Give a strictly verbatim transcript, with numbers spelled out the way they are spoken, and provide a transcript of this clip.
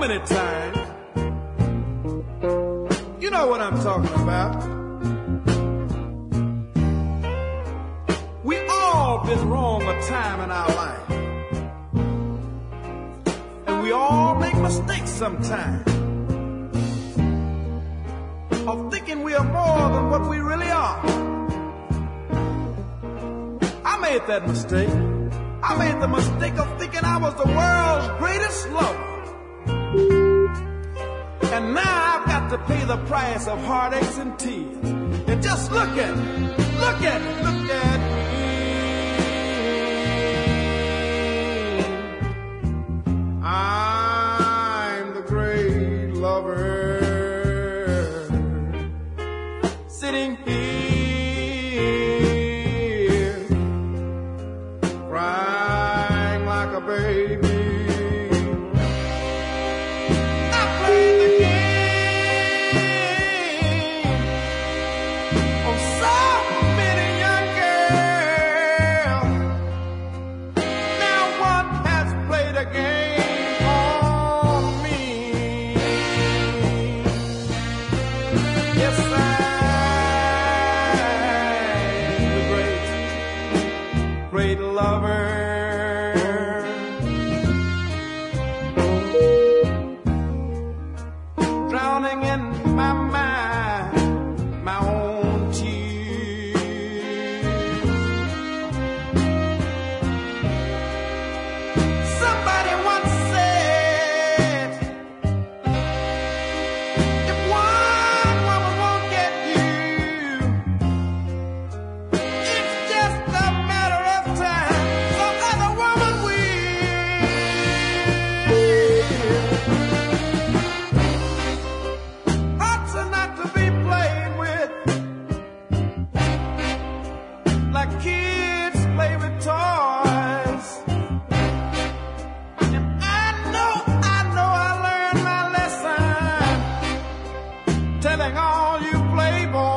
many times. You know what I'm talking about. We all been wrong a time in our life. And we all make mistakes sometimes. Of thinking we are more than what we really are. I made that mistake. I made the mistake of thinking I was the world's greatest lover. And now I've got to pay the price of heartaches and tears. And just look at me, look at me, look at me. I'm the great lover. Sitting here, crying like a baby. I played the game on so many young girls. Now one has played a game on me. Yes, I great lover, drowning in my mind, my own tears. Somebody once said, if one woman won't get you, it's just a matter of time. Some other woman will. Hearts are not to be played with, like kids play with toys. And I know, I know I learned my lesson, telling all you playboys.